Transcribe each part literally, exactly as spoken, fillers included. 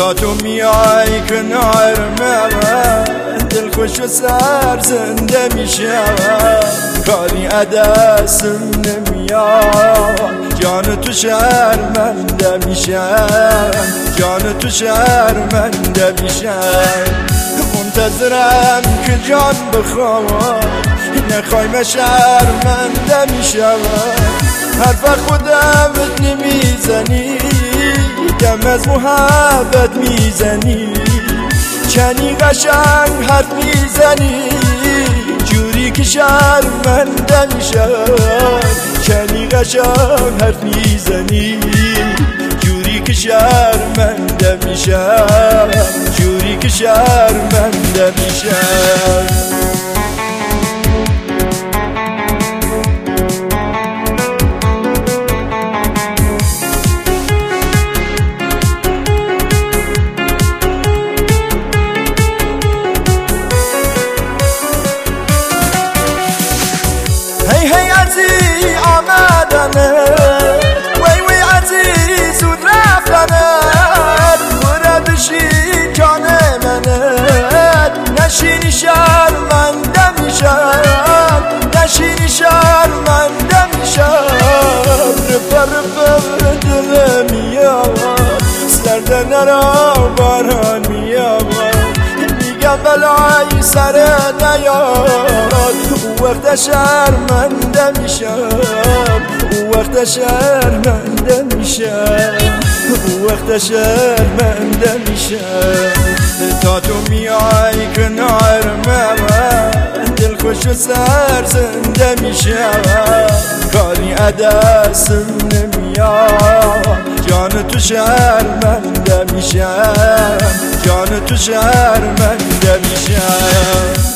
تا تو میای کنار من دل خوش و سر زنده میشم کاری عدسم نمیاد جان تو شرمنده میشم جان تو شرمنده میشم منتظرم که جان بخواد نخوای من شرمنده میشم حرف خودم نمیزنی دم از محبت میزنی چنی قشنگ حرف میزنی جوری که شرمنده میشم چنی قشنگ حرف میزنی جوری که شرمنده میشم جوری که شرمنده میشم هی هی عزیز آمدنه وی وی عزیز زود رفتنه بردشی جان منه نشینی شرمنده میشم نشینی شرمنده میشم رفه رفه دل میاد سردن را باران میاد میگم بلای سر نیاد وقت شرمنده میشم وقت شرمنده میشم وقت شرمنده میشم تا تو میای کنار من دل خوش و سر زنده میشم کاری عدسم نمیاد جان تو شرمنده میشم جان تو شرمنده میشم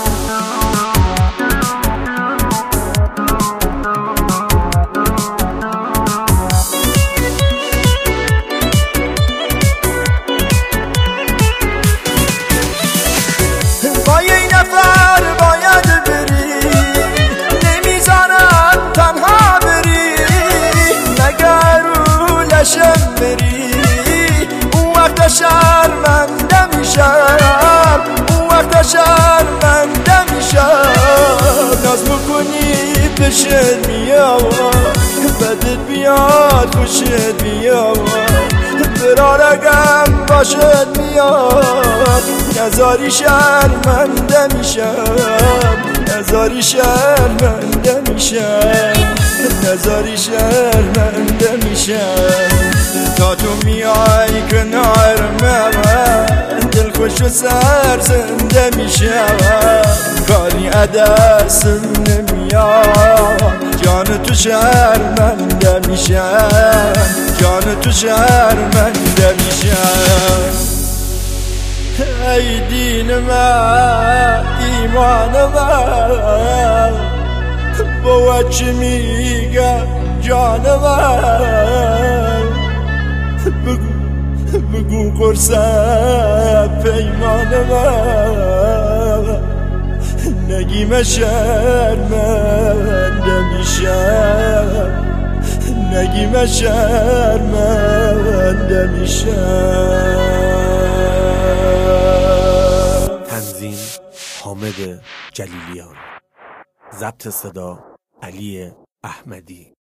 با یه نفر باید بری نمیذارم تنها بری مگر رو لشم بری اون وقت شرمنده میشم اون وقت شرمنده میشم ناز میکنی پیشت میاد بدت بیاد خوشت بیاد برارگم باشد میاد نزاری شرمنده میشم نزاری شرمنده میشم نزاری شرمنده میشم تا تو میای کنار من دل خوش و سر زنده میشم کاری عدسم نمیاد جان تو شرمنده میشم جان تو شرمنده میشم ای دین من ایمان من با چی میگم جان من بگو بگو قرصم پیمان من نگیم شرمنده میشم نگیم شرمنده میشم. تنظیم حامد جلیلیان، ضبط صدا علی احمدی.